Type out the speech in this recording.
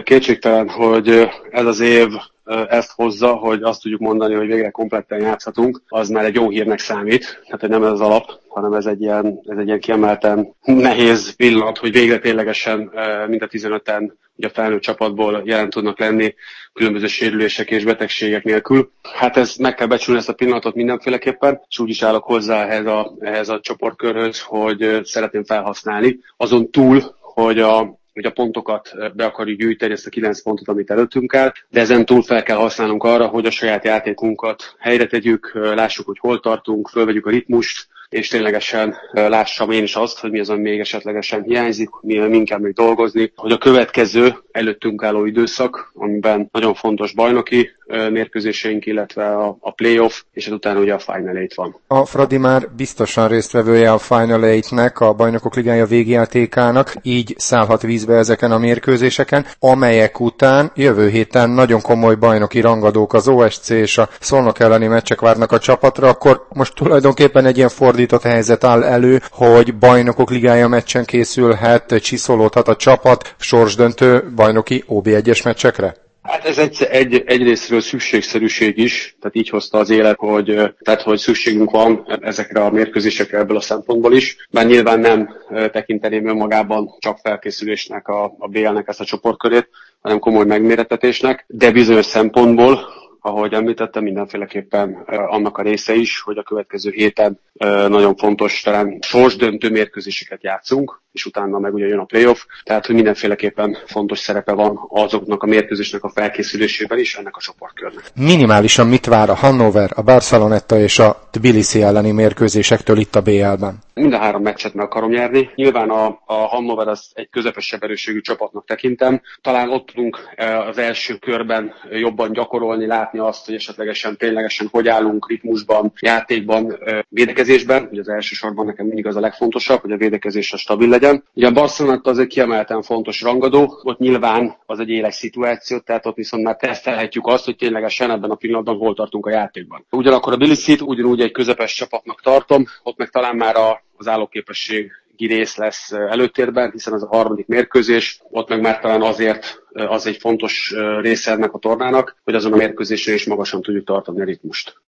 Kétségtelen, hogy ez az év ezt hozza, hogy azt tudjuk mondani, hogy végre kompletten játszhatunk, az már egy jó hírnek számít. Tehát, hogy nem ez az alap, hanem ez egy ilyen kiemelten nehéz pillanat, hogy végre ténylegesen mind a 15-en ugye a felnőtt csapatból jelen tudnak lenni különböző sérülések és betegségek nélkül. Hát ez meg kell becsülni ezt a pillanatot mindenféleképpen, és úgy is állok hozzá ehhez a csoportkörhöz, hogy szeretném felhasználni. Azon túl, hogy a pontokat be akarjuk gyűjteni, ezt a 9 pontot, amit előttünk áll, de ezen túl fel kell használnunk arra, hogy a saját játékunkat helyre tegyük, lássuk, hogy hol tartunk, fölvegyük a ritmust, és ténylegesen lássam én is azt, hogy mi az, ami még esetlegesen hiányzik, min kell még dolgozni, hogy a következő előttünk álló időszak, amiben nagyon fontos bajnoki mérkőzéseink, illetve a playoff, és utána ugye a Final 8 van. A Fradi már biztosan résztvevője a Final 8-nek, a Bajnokok Ligája végjátékának, így szállhat vízbe ezeken a mérkőzéseken, amelyek után jövő héten nagyon komoly bajnoki rangadók, az OSC és a Szolnok elleni meccsek várnak a csapatra, akkor most tulajdonképpen egy ilyen fordított helyzet áll elő, hogy Bajnokok Ligája meccsen készülhet, csiszolódhat a csapat sorsdöntő bajnoki OB1-es meccsekre? Hát ez egyrésztről szükségszerűség is, tehát így hozta az élet, hogy szükségünk van ezekre a mérkőzésekre ebből a szempontból is, bár nyilván nem tekinteném önmagában csak felkészülésnek a BL-nek ezt a csoportkörét, hanem komoly megmérettetésnek, de bizonyos szempontból, ahogy említettem, mindenféleképpen annak a része is, hogy a következő héten nagyon fontos, talán sorsdöntő mérkőzéseket játszunk, és utána meg ugye jön a playoff, tehát hogy mindenféleképpen fontos szerepe van azoknak a mérkőzésnek a felkészülésében is ennek a csoportkörnek. Minimálisan mit vár a Hannover, a Barceloneta és a Tbilisi elleni mérkőzésektől itt a BL-ben? Mind a 3 meccset meg akarom nyerni. Nyilván a Hannover az egy közepesebb erősségű csapatnak tekintem. Talán ott tudunk az első körben jobban gyakorolni, látni azt, hogy esetlegesen ténylegesen hogy állunk ritmusban, játékban, védekezésben. Ugye az elsősorban nekem mindig az a legfontosabb, hogy a védekezésre stabil legyen. Ugye a Barcelona az egy kiemelten fontos rangadó, ott nyilván az egy éles szituáció, tehát ott viszont már tesztelhetjük azt, hogy ténylegesen ebben a pillanatban hol tartunk a játékban. Ugyanakkor a Tbilisit ugyanúgy egy közepes csapatnak tartom, ott meg talán már az állóképességi rész lesz előtérben, hiszen ez a 3. mérkőzés, ott meg már talán azért az egy fontos része ennek a tornának, hogy azon a mérkőzésen is magasan tudjuk tartani a ritmust.